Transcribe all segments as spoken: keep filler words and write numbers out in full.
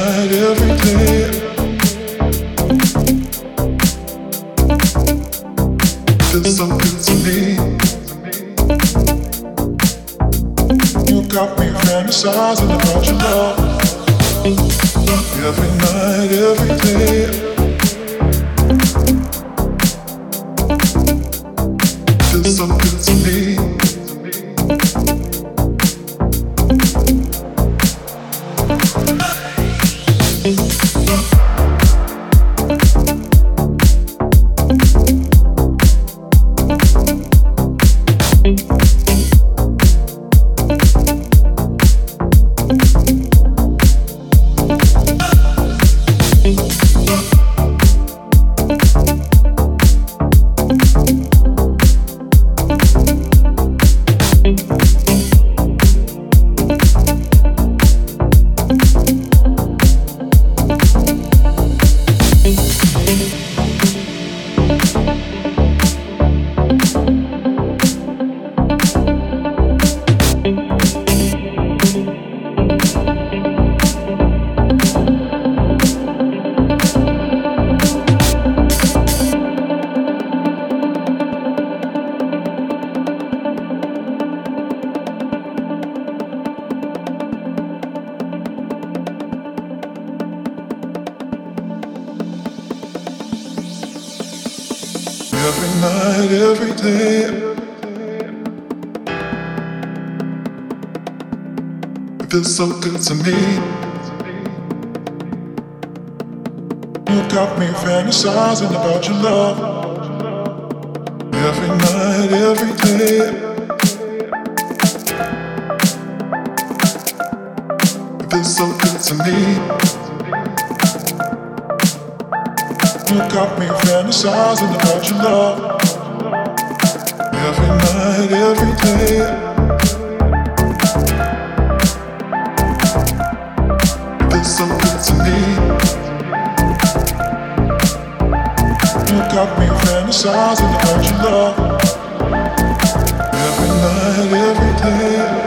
night, every day. Feels so good to me. You got me fantasizing about your love. Every night, every day. Feels so good to me. Every night, every day. It feels so good to me. You got me fantasizing about your love. Every night, every day. It feels so good to me. You got me fantasizing about your love. Every night, every day. It feels so good to me. You got me fantasizing about your love. Every night, every day.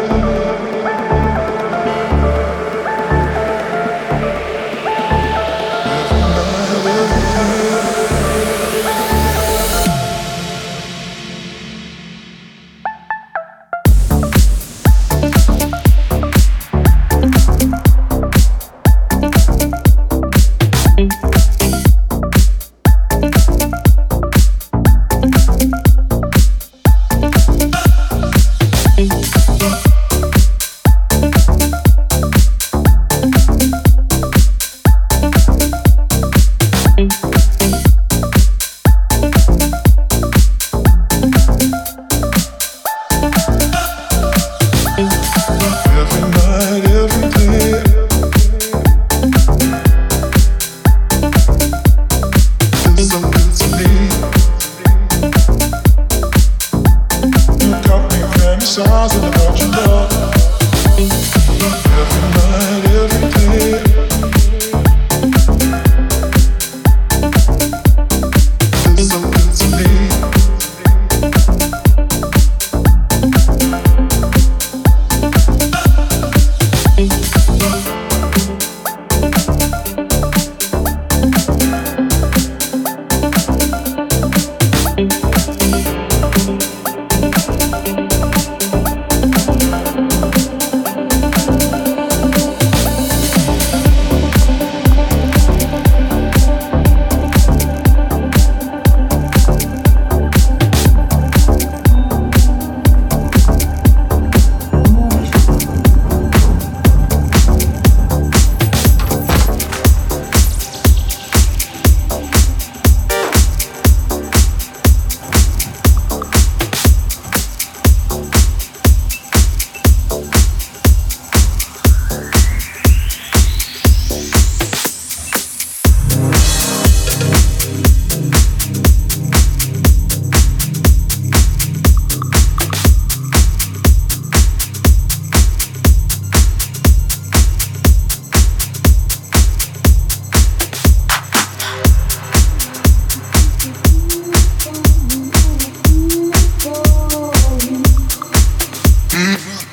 Fantasizing about your love.